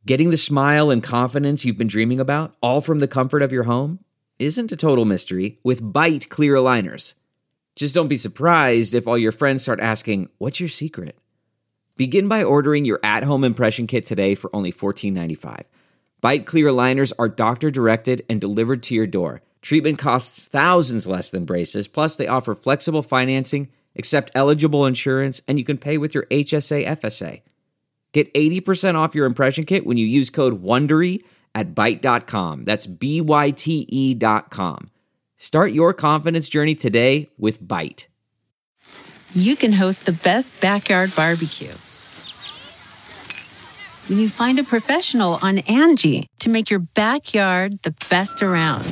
Getting the smile and confidence you've been dreaming about, all from the comfort of your home, isn't a total mystery with Byte clear aligners. Just don't be surprised if all your friends start asking, "What's your secret?" Begin by ordering your at-home impression kit today for only $14.95. Byte clear aligners are doctor-directed and delivered to your door. Treatment costs thousands less than braces, plus they offer flexible financing, accept eligible insurance, and you can pay with your HSA FSA. Get 80% off your impression kit when you use code WONDERY at Byte.com. That's BYTE.com. Start your confidence journey today with Byte. You can host the best backyard barbecue when you find a professional on Angie to make your backyard the best around.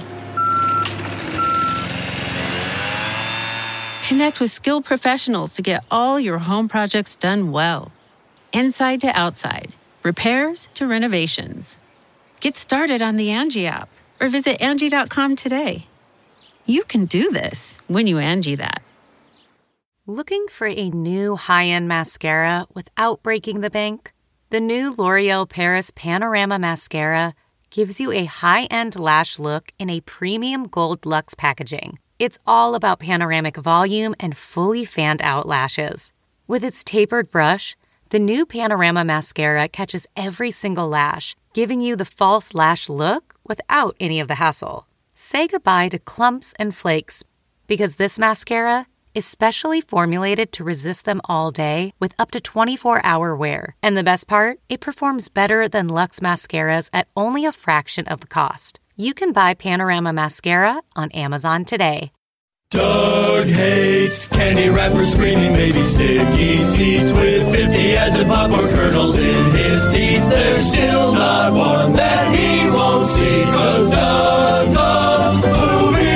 Connect with skilled professionals to get all your home projects done well. Inside to outside, repairs to renovations. Get started on the Angie app or visit Angie.com today. You can do this when you Angie that. Looking for a new high-end mascara without breaking the bank? The new L'Oreal Paris Panorama Mascara gives you a high-end lash look in a premium gold luxe packaging. It's all about panoramic volume and fully fanned-out lashes. With its tapered brush, the new Panorama Mascara catches every single lash, giving you the false lash look without any of the hassle. Say goodbye to clumps and flakes, because this mascara is specially formulated to resist them all day with up to 24-hour wear. And the best part? It performs better than Luxe mascaras at only a fraction of the cost. You can buy Panorama Mascara on Amazon today. Doug hates candy wrappers, screaming baby sticky seeds with 50 acid popcorn kernels in his teeth. There's still not one that he won't see, 'cause Doug loves movies.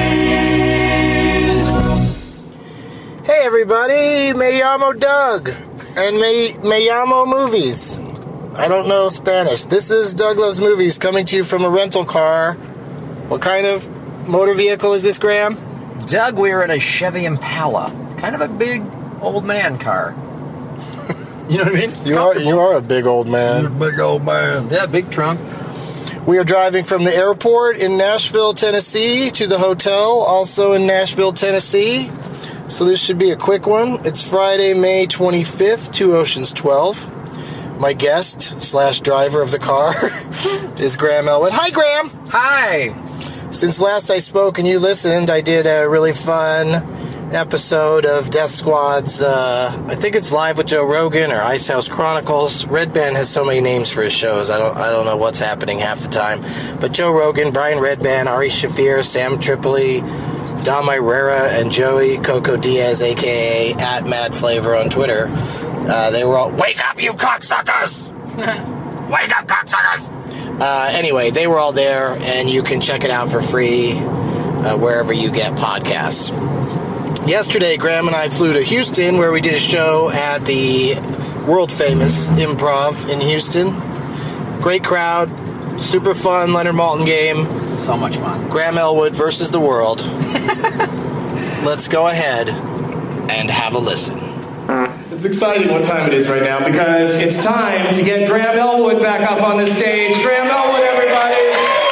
Hey everybody, me llamo Doug, and me llamo movies. I don't know Spanish. This is Doug Loves Movies coming to you from a rental car. What kind of motor vehicle is this, Graham? Doug, we're in a Chevy Impala. Kind of a big old man car. You know what I mean? You are a big old man. You're a big old man. Yeah, big trunk. We are driving from the airport in Nashville, Tennessee to the hotel, also in Nashville, Tennessee. So this should be a quick one. It's Friday, May 25th, 2 Oceans 12. My guest / driver of the car is Graham Elwood. Hi, Graham. Hi. Since last I spoke and you listened, I did a really fun episode of Death Squad's, I think it's Live with Joe Rogan or Ice House Chronicles. Red Band has so many names for his shows, I don't know what's happening half the time. But Joe Rogan, Brian Redband, Ari Shaffir, Sam Tripoli, Dom Irera, and Joey Coco Diaz, a.k.a. @MadFlavor on Twitter. They were all, "Wake up, you cocksuckers! Wake up, cocksuckers!" Anyway, they were all there, and you can check it out for free wherever you get podcasts. Yesterday, Graham and I flew to Houston, where we did a show at the world-famous Improv in Houston. Great crowd, super fun Leonard Maltin game. So much fun. Graham Elwood versus the world. Let's go ahead and have a listen. It's exciting what time it is right now because it's time to get Graham Elwood back up on the stage. Graham Elwood, everybody!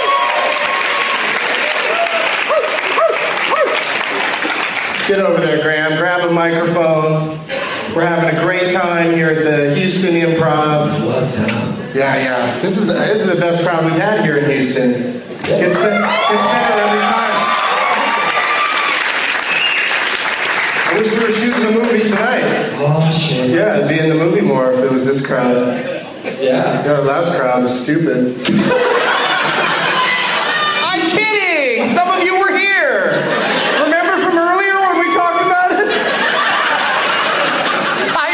Get over there, Graham. Grab a microphone. We're having a great time here at the Houston Improv. What's up? Yeah. This is the best crowd we've had here in Houston. It's better every time. I wish we were shooting the movie tonight. Oh, shit. Yeah, it'd be in the movie more if it was this crowd. Yeah. Our last crowd was stupid. I'm kidding! Some of you were here! Remember from earlier when we talked about it? I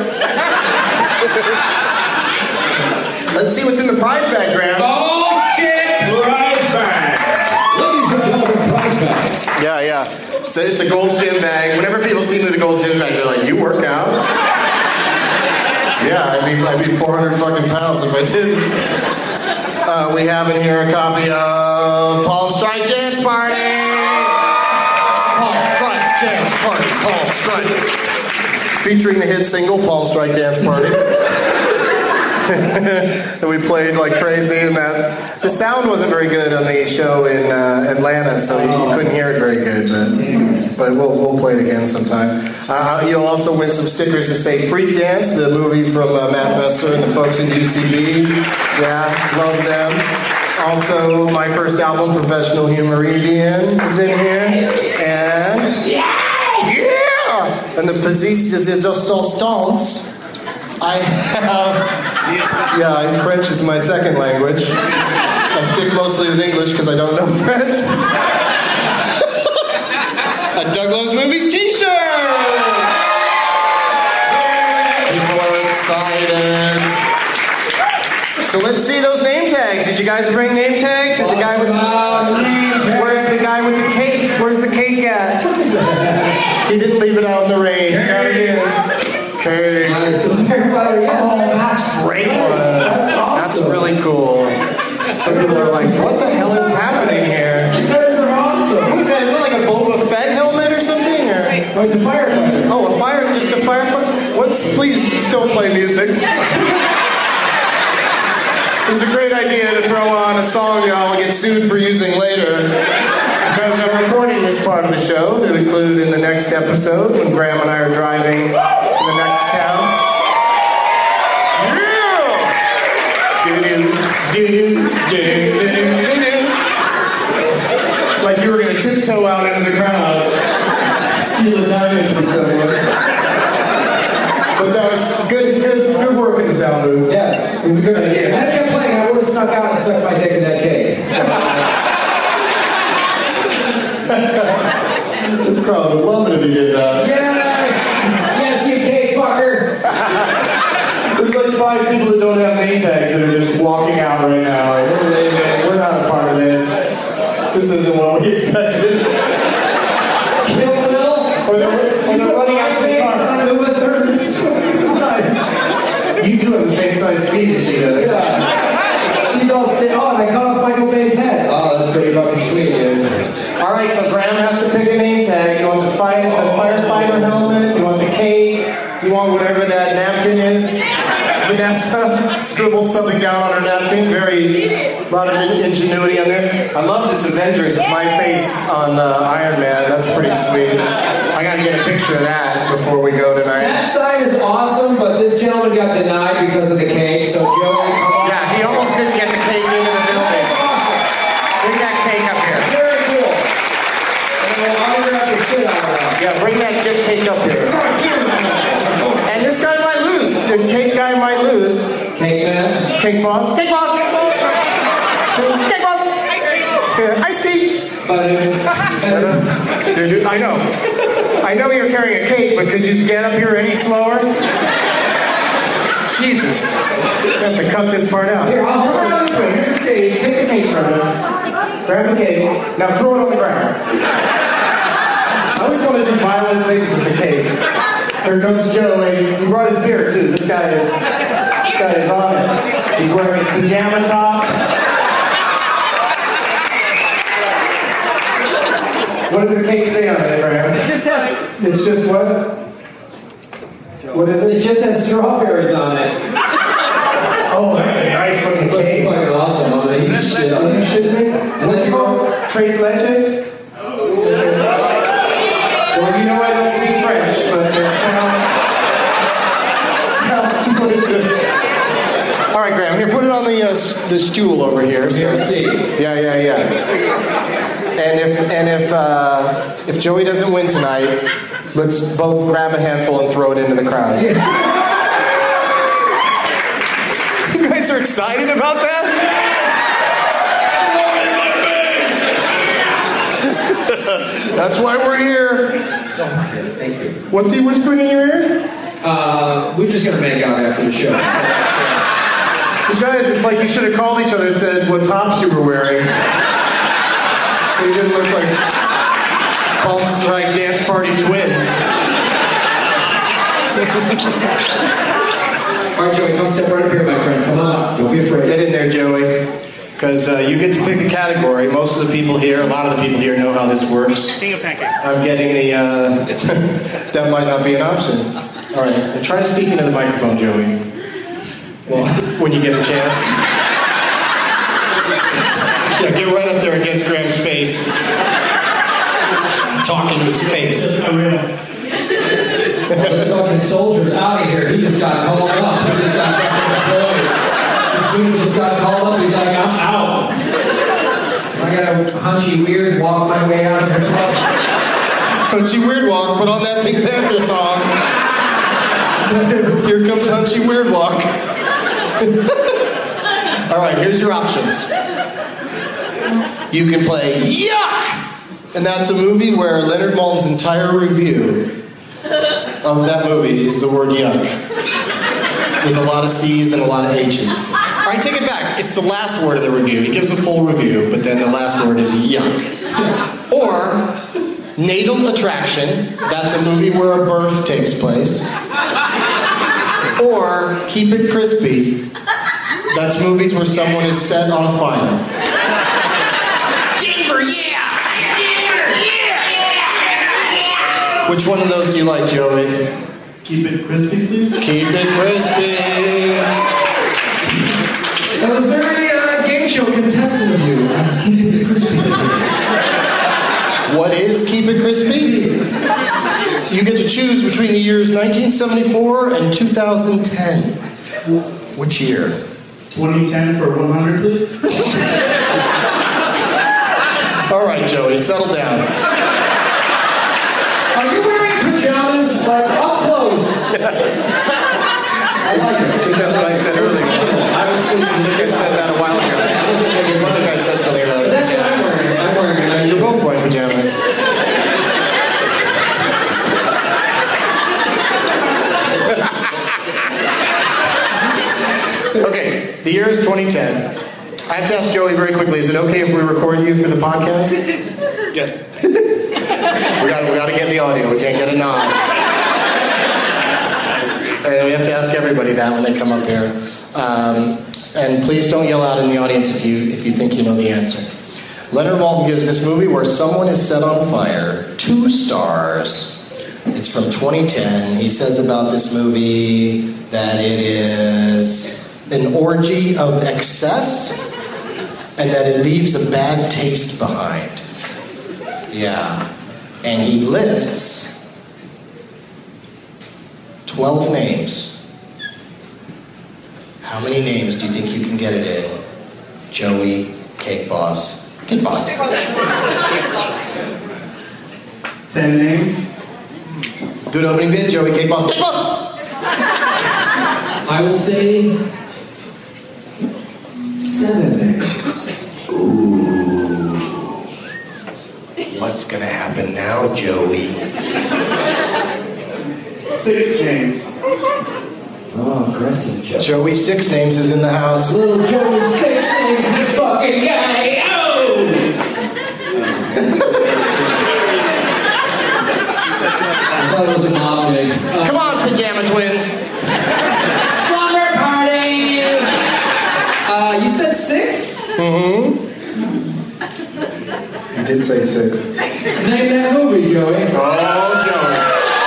don't. Let's see what's in the prize bag, Graham. Oh, shit! Prize bag! Ladies and gentlemen, prize bag. Yeah. It's a Gold's Gym bag. Whenever people see me with a Gold's Gym bag, they're like, "You work out?" Yeah, I'd be 400 fucking pounds if I didn't. We have in here a copy of Palm Strike Dance Party. Palm Strike Dance Party. Palm Strike. Featuring the hit single Palm Strike Dance Party. that we played like crazy, and that the sound wasn't very good on the show in Atlanta, so you couldn't hear it very good. But we'll play it again sometime. You'll also win some stickers that say "Freak Dance," the movie from Matt Besser and the folks at UCB. Yeah, love them. Also, my first album, Professional Humoridian, is in here, and and the Persistes Resistance. I have, French is my second language. I stick mostly with English because I don't know French. A Doug Loves Movies t-shirt! People are excited. So let's see those name tags. Did you guys bring name tags? Did the guy with, where's the guy with the cake? Where's the cake at? He didn't leave it out in the rain. Okay. Oh, that's great. That's really cool. Some people are like, what the hell is happening here? You guys are awesome. What is that? Is it like a Boba Fett helmet or something? Or? Oh, it's a firefighter. Oh, just a firefighter? Please don't play music. It's a great idea to throw on a song y'all will get sued for using later. Because I'm recording this part of the show to include in the next episode when Graham and I are driving to the next town. Yeah! Like you were going to tiptoe out into the crowd, steal a diamond from someone. But that was good work in the sound booth. Yes. It was a good idea. And I kept playing, I would have snuck out and sucked my dick in that cake. So, this crowd would love it if you did that. yes! Yes, you cake fucker! There's like 5 people that don't have name tags that are just walking out right now. Like, what are they doing? We're not a part of this. This isn't what we expected. Kill Bill? Or they're running out to the car. Nice. You do have the same size feet as she does. Yeah. She's all and I cut off Michael Bay's head. Oh, that's pretty fucking sweet, dude. Alright, so Graham has to pick a name tag. You want the firefighter helmet? You want the cake? Do you want whatever that napkin is? Vanessa scribbled something down on her napkin. A lot of ingenuity on there. I love this Avengers with my face on Iron Man. That's pretty sweet. I gotta get a picture of that before we go tonight. That sign is awesome, but this gentleman got denied because of the cake, so Joey, come on. Yeah, he almost didn't get the cake into the building. Awesome. Bring that cake up here. Very cool. And we'll autograph the shit out of that. Yeah, bring that cake up here. And this guy might lose. The cake guy might lose. Cake man. Cake boss. Cake boss. Cake boss. Cake boss. Iced tea. Dude, I know. I know you're carrying a cake, but could you get up here any slower? Jesus. I have to cut this part out. Here, I'll hold it on this way. Here's the stage. Take the cake from it. Grab the cake. Now throw it on the ground. I always want to do violent things with the cake. Here comes Joey. He brought his beer too. This guy is on it. He's wearing his pajama top. What does the cake say on it, Graham? It just what? What is it? It just has strawberries on it. Oh, that's a nice looking Looks cake. fucking awesome. I'm gonna eat shit on You it. should be. What's it called? Tres leches? Well, you know I don't speak French, but it sounds good. All right, Graham. Here, put it on the stool over here. So. Merci. Yeah. And if Joey doesn't win tonight, let's both grab a handful and throw it into the crowd. You guys are excited about that? That's why we're here. Thank you. What's he whispering in your ear? We're just gonna make out after the show. You guys, it's like you should have called each other and said what tops you were wearing. So you didn't look like Palm Strike Dance Party twins. All right, Joey, come step right up here, my friend. Come on. Don't be afraid. Get in there, Joey. Because you get to pick a category. Most of the people here, a lot of the people here know how this works. King of pancakes. I'm getting the, that might not be an option. All right, and try to speak into the microphone, Joey. when you get a chance. Yeah, get right up there against Graham's face. Talking to his face. This fucking soldier's out of here. He just got called up. He just got fucking deployed. This dude just got called up. He's like, I'm out. I got a hunchy weird walk my way out of the club. Hunchy Weird Walk, put on that Pink Panther song. Here comes Hunchy Weird Walk. All right, here's your options. You can play Yuck! And that's a movie where Leonard Maltin's entire review of that movie is the word yuck. With a lot of C's and a lot of H's. All right, take it back. It's the last word of the review. He gives a full review, but then the last word is yuck. Or Natal Attraction. That's a movie where a birth takes place. Or Keep It Crispy. That's movies where someone is set on fire. Denver, yeah! Which one of those do you like, Joey? Keep it crispy, please. Keep it crispy. That was very game show contestant of you. Keep it crispy, please. What is Keep It Crispy? You get to choose between the years 1974 and 2010. Which year? 2010 for 100, please. All right, Joey, settle down. Are you wearing pajamas, like, up close? I like it. I think that's what I said earlier. I think I said that a while ago. I think I said something about it. That's what I'm wearing. I'm wearing it. You're both wearing pajamas. Okay, the year is 2010. I have to ask Joey very quickly, is it okay if we record you for the podcast? Yes. We got to get the audio. We can't get a nod. And we have to ask everybody that when they come up here. And please don't yell out in the audience if you think you know the answer. Leonard Maltin gives this movie where someone is set on fire 2 stars. It's from 2010. He says about this movie that it is an orgy of excess and that it leaves a bad taste behind. Yeah. And he lists 12 names. How many names do you think you can get it in? Joey, Cake Boss. Cake Boss. 10 names. Good opening bid, Joey, Cake Boss. Cake Boss! I will say 7 names. Ooh. What's gonna happen now, Joey? 6 names. Oh, aggressive, Joe. Joey, 6 names is in the house. Little Joey, 6 names, this fucking guy. Oh! I thought it was a nominee. Come on, Pajama Twins. Slumber party! You said 6? Mm-hmm. He did say 6. Name that movie, Joey. Oh, Joey.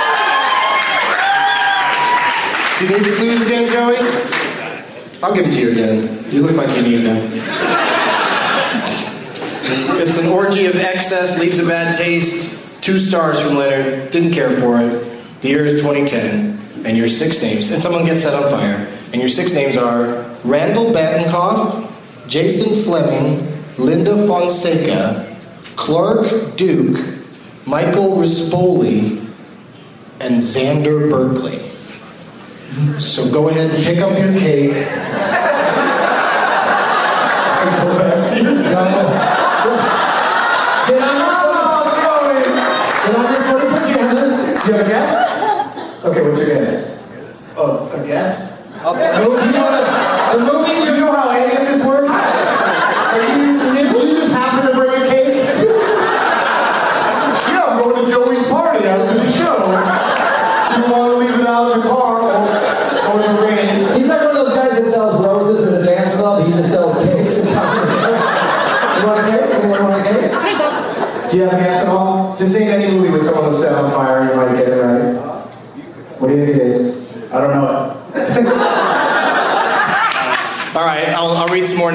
Do you need the clues again, Joey? I'll give it to you again. You look like you need them. It's an orgy of excess, leaves a bad taste. 2 stars from Leonard. Didn't care for it. The year is 2010. And your 6 names. And someone gets set on fire. And your 6 names are Randall Batinkoff, Jason Fleming, Linda Fonseca, Clark Duke, Michael Rispoli, and Xander Berkeley. So go ahead and pick up your cake. Did I put pajamas? Do you have a guess? Okay, what's your guess? Oh, a guess? The movie. Do you know how any of this works? Will you just happen to bring a cake? Yeah, I'm going to Joey's party after the show. Do you want to leave it out in the car or in the rain? He's like one of those guys that sells roses at a dance club. He just sells cakes and cupcakes. You want a cake? Anyone want a cake? Do you have a guess at all? Just name any movie with someone who's set on fire and you might get it right. What do you think it is? I don't know it.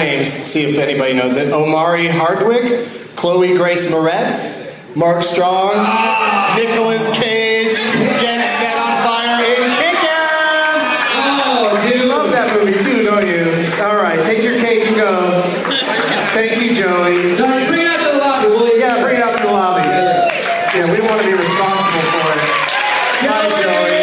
names. See if anybody knows it. Omari Hardwick, Chloe Grace Moretz, Mark Strong, Nicolas Cage gets set on fire in Kick-Ass. Oh, dude. You love that movie too, don't you? All right, take your cake and go. Thank you, Joey. Sorry, bring it out to the lobby, will you? Yeah, bring it out to the lobby. Yeah, we don't want to be responsible for it. Hi, Joey.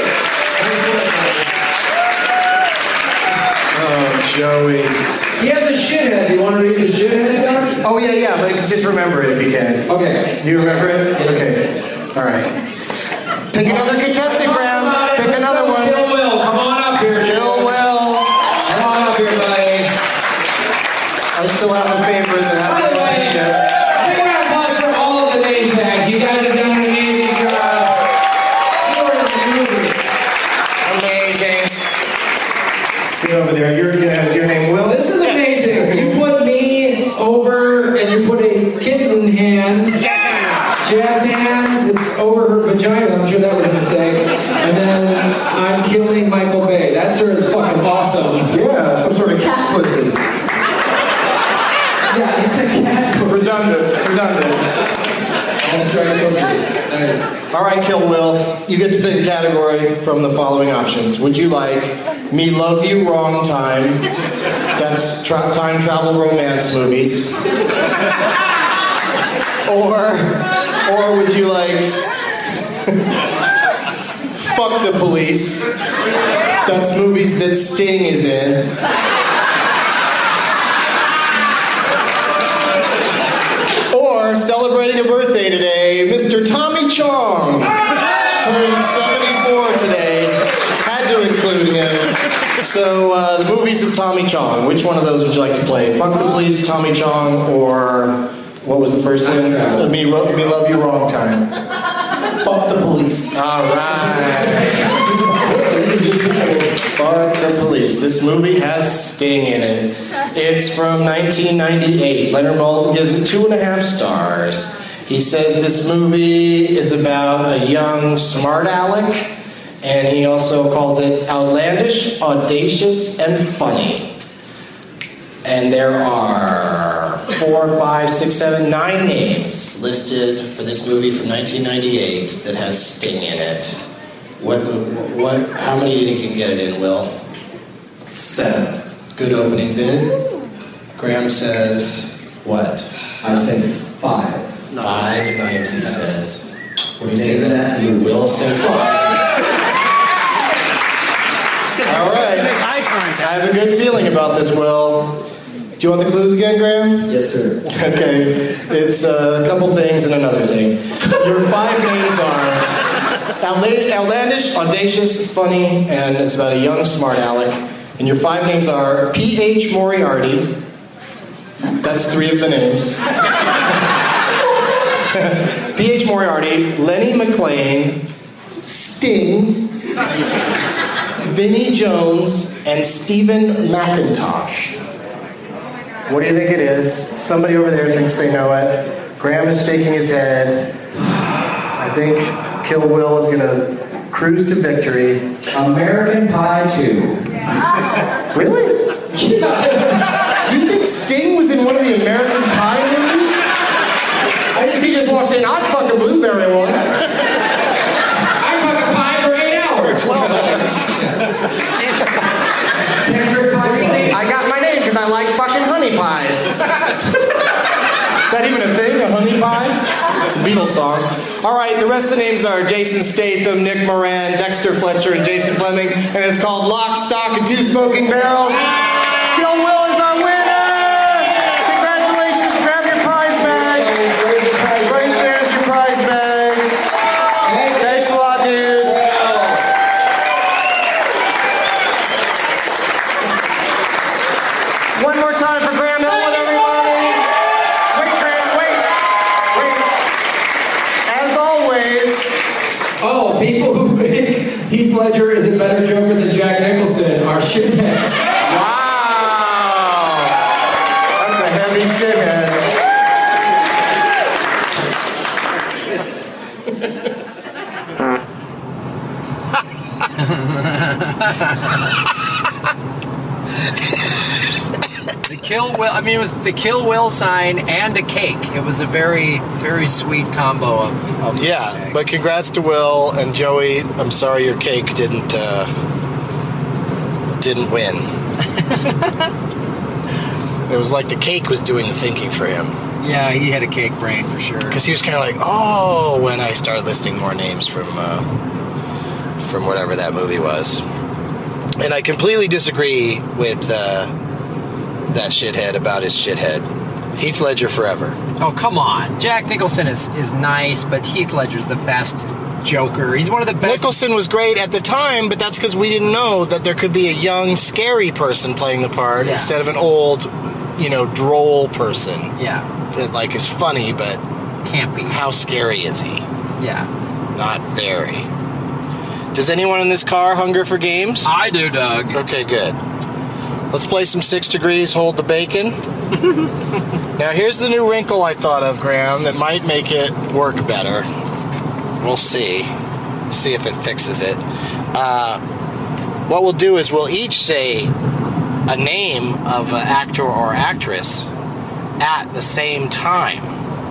Oh, Joey. He has a shithead. Do you want to read the shithead down? Oh, yeah, but just remember it if you can. Okay. Do you remember it? Okay. All right. Pick another contestant, Graham. Pick another one. Kill Will. Come on up here. Kill Will. Come on up here, buddy. I still have a favorite that hasn't been picked yet. Big round of applause for all of the name tags. You guys have done an amazing job. You were in the movie. Amazing. Get over there. Is your name Will? This is amazing. You put me over and you put a kitten hand. Jazz hands. It's over her vagina. I'm sure that was a mistake. And then I'm killing Michael Bay. That sir is fucking awesome. Yeah, some sort of cat pussy. Yeah, it's a cat. Redundant. That's right. Nice. All right, Kill Will. You get to pick a category from the following options. Would you like Me Love You Wrong Time? That's time travel romance movies. Or would you like Fuck the Police? That's movies that Sting is in. Or, celebrating a birthday today, Mr. Tommy Chong turned 74 today. Had to include him. So, the movies of Tommy Chong. Which one of those would you like to play? Fuck the Police, Tommy Chong, or what was the first one? Me Love You Wrong Time. Fuck the Police. All right. Fuck the Police. This movie has Sting in it. It's from 1998. Leonard Maltin gives it 2.5 stars. He says this movie is about a young smart aleck, and he also calls it outlandish, audacious, and funny. And there are 4, 5, 6, 7, 9 names listed for this movie from 1998 that has Sting in it. How many do you think you can get it in, Will? 7. Good opening bid. Graham says what? I say 5. 5 names, he says. What do you say that? Will says 5. All right. I have a good feeling about this, Will. Do you want the clues again, Graham? Yes, sir. Okay. It's a couple things and another thing. Your 5 names are outlandish, audacious, funny, and it's about a young smart aleck. And your 5 names are P.H. Moriarty. That's 3 of the names. P.H. Moriarty, Lenny McLean, Sting, Vinnie Jones, and Stephen McIntosh. What do you think it is? Somebody over there thinks they know it. Graham is shaking his head. I think Kill Will is going to cruise to victory. American Pie 2. Really? You think Sting was in one of the American Pie movies? He just walks in, I'd fuck a blueberry one. I fuck a pie for 8 hours. I got my name because I like fucking honey pies. Is that even a thing, a honey pie? It's a Beatles song. All right, the rest of the names are Jason Statham, Nick Moran, Dexter Fletcher, and Jason Fleming, and it's called Lock, Stock, and 2 Smoking Barrels. Kill Will is our winner! Congratulations, grab your prize bag. Right there's your prize bag. Thanks a lot, dude. One more time for Graham Elwood, everybody. Wait, Graham, wait. As always. Oh, people who think Heath Ledger is a better Joker than Jack Nicholson are shitheads. Wow. That's a heavy shithead. The Kill Will. I mean, it was the Kill Will sign and a cake. It was a very, very sweet combo of Yeah, but congrats to Will and Joey. I'm sorry your cake didn't win. It was like the cake was doing the thinking for him. Yeah, he had a cake brain for sure. Because he was kind of like, oh, when I started listing more names from whatever that movie was. And I completely disagree with that shithead about his shithead. Heath Ledger forever. Oh, come on. Jack Nicholson is nice, but Heath Ledger's the best Joker. He's one of the best. Nicholson was great at the time, but that's because we didn't know that there could be a young, scary person playing the part instead of an old, droll person. Yeah. That, like, is funny, but can't be. How scary is he? Yeah. Not very. Does anyone in this car hunger for games? I do, Doug. Okay, good. Let's play some 6 Degrees, Hold the Bacon. Now, here's the new wrinkle I thought of, Graham, that might make it work better. We'll see. See if it fixes it. What we'll do is we'll each say a name of an actor or actress at the same time.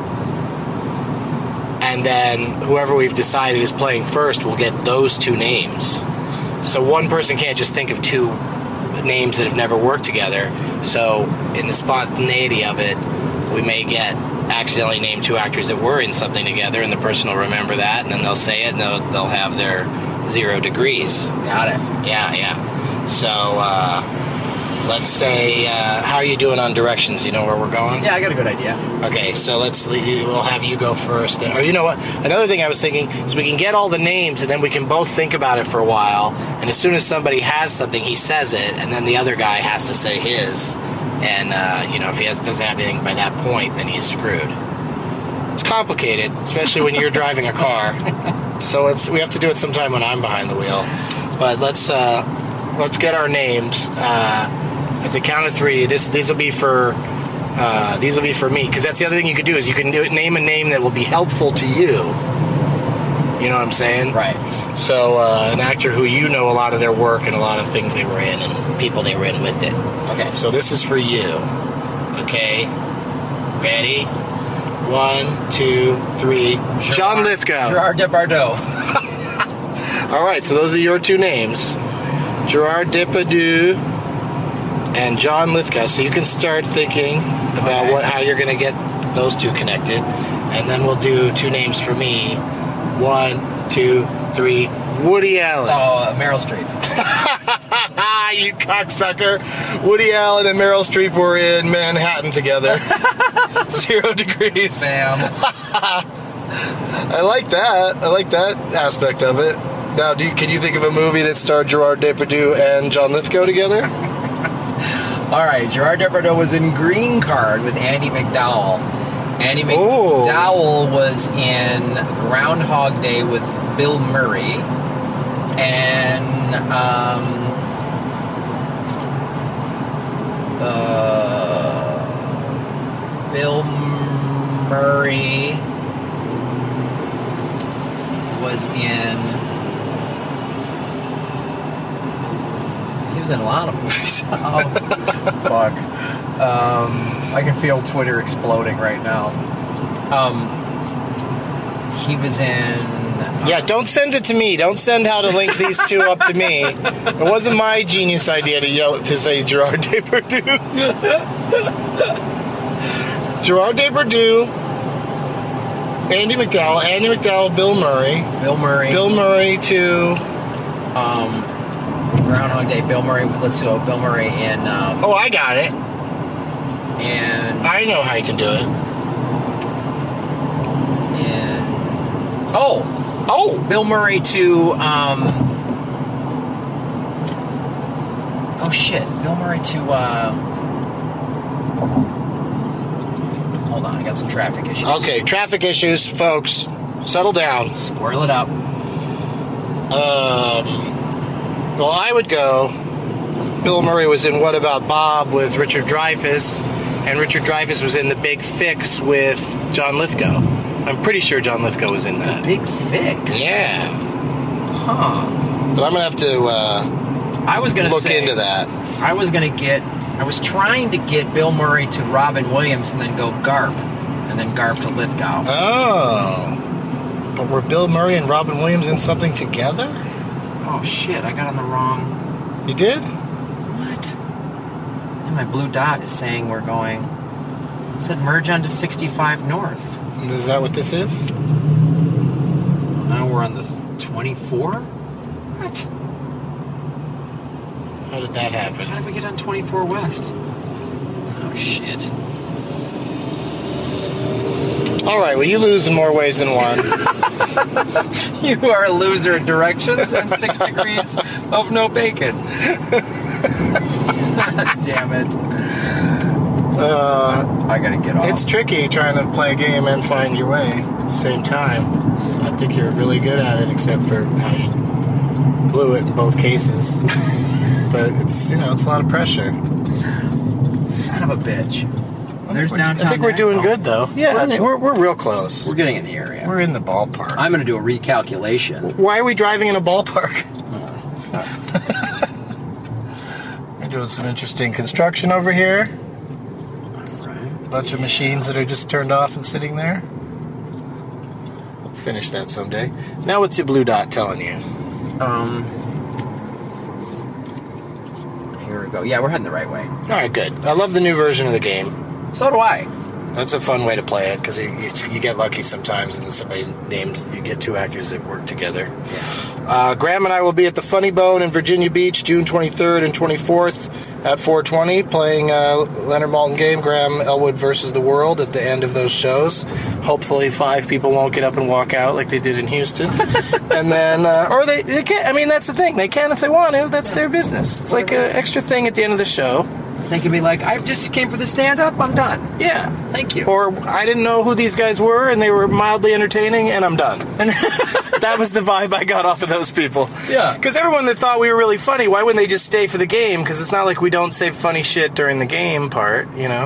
And then whoever we've decided is playing first will get those 2 names. So one person can't just think of 2 names that have never worked together. So in the spontaneity of it, we may accidentally name 2 actors that were in something together, and the person will remember that, and then they'll say it, and they'll have their 0 degrees. Got it. Yeah. So let's say, how are you doing on directions? You know where we're going? Yeah, I got a good idea. Okay, so we'll have you go first. Or you know what? Another thing I was thinking is we can get all the names, and then we can both think about it for a while, and as soon as somebody has something, he says it, and then the other guy has to say his. And, if he doesn't have anything by that point, then he's screwed. It's complicated, especially when you're driving a car. So we have to do it sometime when I'm behind the wheel. But let's get our names. At the count of 3, these will be for me, because that's the other thing you could do is you can name a name that will be helpful to you. You know what I'm saying? Right. So an actor who you know a lot of their work and a lot of things they were in and people they were in with it. Okay. So this is for you. Okay. Ready? 1, 2, 3. John Lithgow. Gerard Depardieu. All right. So those are your 2 names. Gerard Depardieu and John Lithgow. So you can start thinking about how you're going to get those 2 connected, and then we'll do 2 names for me. 1, 2, 3. Woody Allen. Oh, Meryl Streep. You cocksucker. Woody Allen and Meryl Streep were in Manhattan together. 0 degrees. Bam. I like that. I like that aspect of it. Now, can you think of a movie that starred Gerard Depardieu and John Lithgow together? All right. Gerard Depardieu was in Green Card with Andy McDowell. Andy McDowell was in Groundhog Day with Bill Murray. And Bill Murray was in... He was in a lot of movies. Oh, fuck. I can feel Twitter exploding right now. He was in... Yeah, don't send it to me. Don't send how to link these 2 up to me. It wasn't my genius idea to say Gerard Depardieu. Gerard Depardieu, Andy McDowell, Bill Murray. Bill Murray to... Groundhog Day, Bill Murray. Let's go. Bill Murray in... Oh, I got it. And... I know how you can do it. And... Oh! Bill Murray to, oh, shit. Bill Murray to, hold on. I got some traffic issues. Okay, traffic issues, folks. Settle down. Squirrel it up. Well, I would go... Bill Murray was in What About Bob with Richard Dreyfuss, and Richard Dreyfuss was in The Big Fix with John Lithgow. I'm pretty sure John Lithgow was in that. Big Fix? Yeah. Huh. But I'm going to have to I was gonna look say, into that. I was going to get I was trying to get Bill Murray to Robin Williams and then go Garp, and then Garp to Lithgow. Oh. But were Bill Murray and Robin Williams in something together? Oh, shit, I got on the wrong... You did? What? And my blue dot is saying we're going... It said merge onto 65 North. Is that what this is? Now we're on the 24? What? How did that happen? How did we get on 24 West? Oh, shit. All right, well, you lose in more ways than one. You are a loser at directions and 6 degrees of no bacon. Damn it. I gotta get off. It's tricky trying to play a game and find your way at the same time. I think you're really good at it, except for how you blew it in both cases. But it's, it's a lot of pressure. Son of a bitch. There's downtown. I think we're doing good, though. Yeah, we're real close. We're getting in the area. We're in the ballpark. I'm going to do a recalculation. Why are we driving in a ballpark? We're doing some interesting construction over here. That's right. A bunch of machines that are just turned off and sitting there. We'll finish that someday. Now what's your blue dot telling you? Here we go. Yeah, we're heading the right way. All right, good. I love the new version of the game. So do I. That's a fun way to play it, because you get lucky sometimes and somebody names, you get two actors that work together. Yeah. Graham and I will be at the Funny Bone in Virginia Beach, June 23rd and 24th at 4:20, playing Leonard Maltin game, Graham Elwood versus the World at the end of those shows. Hopefully 5 people won't get up and walk out like they did in Houston. And then, or they can. I mean, that's the thing. They can if they want to. That's their business. It's like an extra thing at the end of the show. They can be like, I just came for the stand-up, I'm done. Yeah. Thank you. Or, I didn't know who these guys were, and they were mildly entertaining, and I'm done. And that was the vibe I got off of those people. Yeah. Because everyone that thought we were really funny, why wouldn't they just stay for the game? Because it's not like we don't say funny shit during the game part,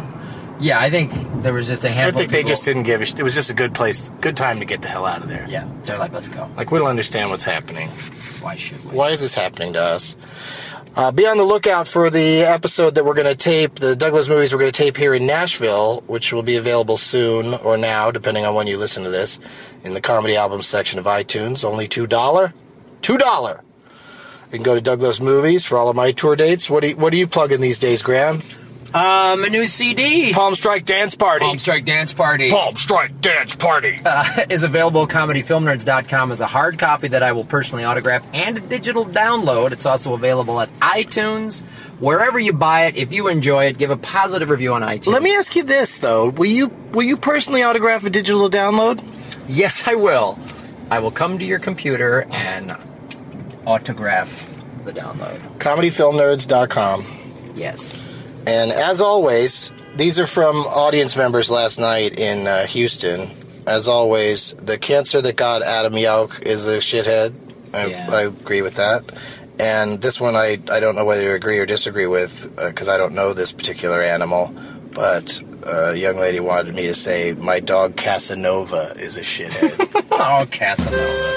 Yeah, I think there was just a handful I think they just didn't give a shit. It was just a good time to get the hell out of there. Yeah, they're like, let's go. Like, we don't understand what's happening. Why should we? Why is this happening to us? Be on the lookout for the episode that we're going to tape, the Douglas movies we're going to tape here in Nashville, which will be available soon or now, depending on when you listen to this, in the comedy albums section of iTunes. Only $2. $2! You can go to Douglas Movies for all of my tour dates. What are you plugging these days, Graham? A new CD. Palm Strike Dance Party. Palm Strike Dance Party. Palm Strike Dance Party. Is available at comedyfilmnerds.com as a hard copy that I will personally autograph and a digital download. It's also available at iTunes, wherever you buy it. If you enjoy it, give a positive review on iTunes. Let me ask you this, though. Will you personally autograph a digital download? Yes, I will. I will come to your computer and autograph the download. comedyfilmnerds.com. Yes. And as always, these are from audience members last night in Houston. As always, the cancer that got Adam Yauch is a shithead. I agree with that. And this one I don't know whether you agree or disagree with, because I don't know this particular animal. But a young lady wanted me to say, my dog Casanova is a shithead. Oh, Casanova.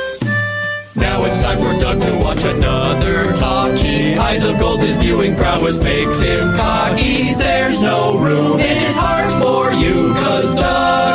Now it's time for Doug to watch another talkie. Eyes of gold, his viewing prowess makes him cocky. There's no room in his heart for you, 'cause Doug